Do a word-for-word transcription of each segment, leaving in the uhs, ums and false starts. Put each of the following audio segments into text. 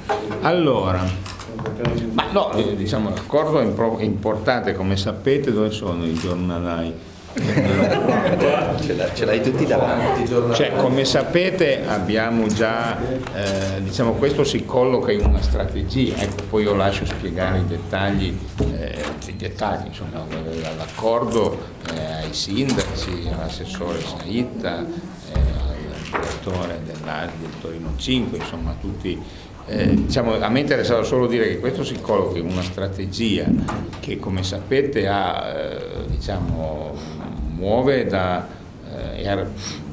Allora, ma no, eh, diciamo l'accordo è importante, come sapete. Dove sono i giornalai? Ce l'hai tutti davanti. Cioè, come sapete abbiamo già, eh, diciamo, questo si colloca in una strategia, ecco, poi io lascio spiegare i dettagli, eh, i dettagli insomma, l'accordo eh, ai sindaci, all'assessore Saitta, eh, al direttore dell'A S del Torino cinque, insomma tutti. Eh, diciamo, a me interessava solo dire che questo si colloca in una strategia che, come sapete, ha, eh, diciamo, muove da, eh,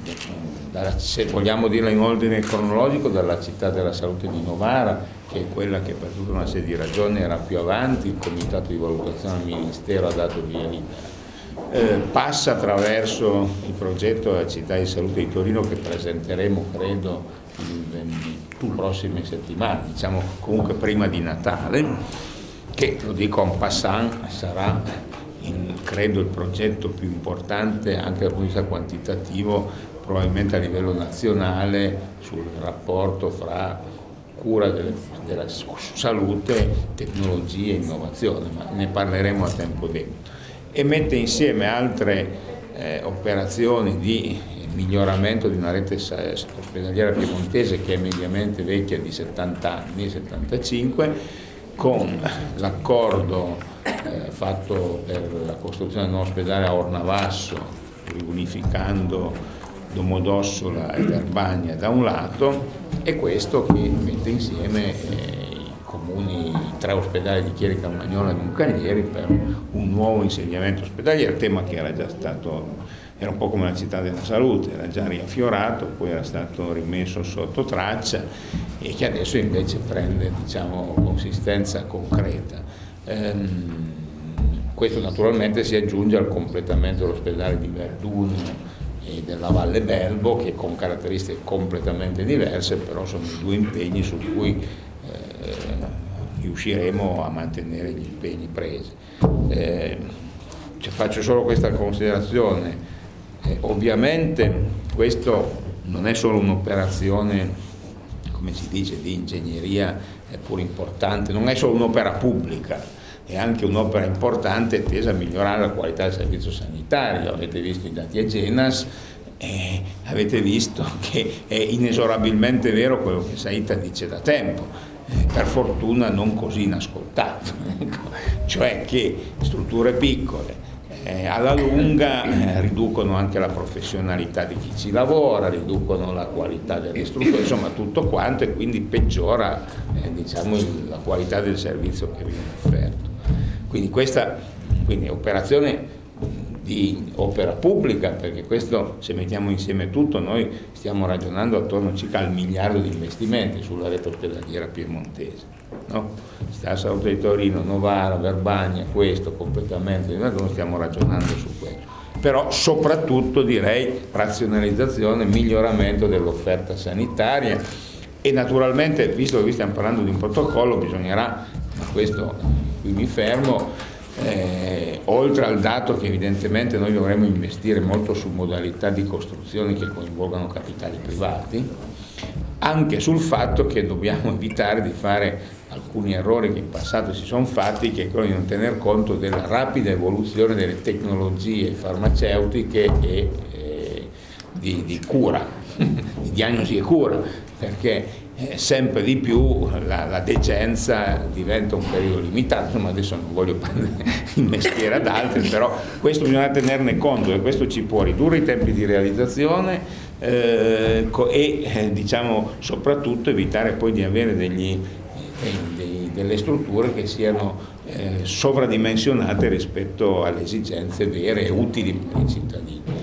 da, se vogliamo dirla in ordine cronologico, dalla città della salute di Novara, che è quella che per tutta una serie di ragioni era più avanti. Il comitato di valutazione del Ministero ha dato via libera. Eh, passa attraverso il progetto della città di salute di Torino, che presenteremo credo in prossime settimane, diciamo comunque prima di Natale, che, lo dico en passant, sarà in, credo il progetto più importante anche dal punto di vista quantitativo, probabilmente a livello nazionale, sul rapporto fra cura delle, della salute, tecnologia e innovazione, ma ne parleremo a tempo debito. E mette insieme altre eh, operazioni di miglioramento di una rete ospedaliera piemontese che è mediamente vecchia di settanta anni, settantacinque, con l'accordo eh, fatto per la costruzione di un ospedale a Ornavasso, riunificando Domodossola e Verbania da un lato, e questo che mette insieme eh, i comuni, i tre ospedali di Chieri, Carmagnola e Moncalieri per un nuovo insediamento ospedaliero, tema che era già stato, era un po' come la città della salute, era già riaffiorato, poi era stato rimesso sotto traccia e che adesso invece prende, diciamo, consistenza concreta. Ehm, questo naturalmente si aggiunge al completamento dell'ospedale di Verdun e della Valle Belbo, che con caratteristiche completamente diverse, però sono i due impegni su cui eh, riusciremo a mantenere gli impegni presi. Eh, cioè, faccio solo questa considerazione. Eh, ovviamente questo non è solo un'operazione, come si dice, di ingegneria eh, pur importante, non è solo un'opera pubblica, è anche un'opera importante tesa a migliorare la qualità del servizio sanitario. Avete visto i dati Agenas, eh, avete visto che è inesorabilmente vero quello che Saitta dice da tempo, eh, per fortuna non così inascoltato, cioè che strutture piccole Eh, alla lunga eh, riducono anche la professionalità di chi ci lavora, riducono la qualità delle strutture, insomma tutto quanto, e quindi peggiora eh, diciamo, il, la qualità del servizio che viene offerto. Quindi questa quindi, operazione di opera pubblica, perché questo, se mettiamo insieme tutto, noi stiamo ragionando attorno circa al miliardo di investimenti sulla rete ospedaliera piemontese. No? Città Salute di Torino, Novara, Verbania, questo completamente, noi stiamo ragionando su questo, però soprattutto direi razionalizzazione, miglioramento dell'offerta sanitaria e naturalmente, visto che vi stiamo parlando di un protocollo, bisognerà, ma questo qui mi fermo, eh, oltre al dato che evidentemente noi dovremo investire molto su modalità di costruzione che coinvolgano capitali privati, anche sul fatto che dobbiamo evitare di fare alcuni errori che in passato si sono fatti, che è quello di non tener conto della rapida evoluzione delle tecnologie farmaceutiche e eh, di, di cura, di diagnosi e cura, perché eh, sempre di più la, la decenza diventa un periodo limitato. Insomma, adesso non voglio prendere il mestiere ad altri, però questo bisogna tenerne conto, e questo ci può ridurre i tempi di realizzazione eh, e eh, diciamo soprattutto evitare poi di avere degli Dei, delle strutture che siano eh, sovradimensionate rispetto alle esigenze vere e utili per i cittadini.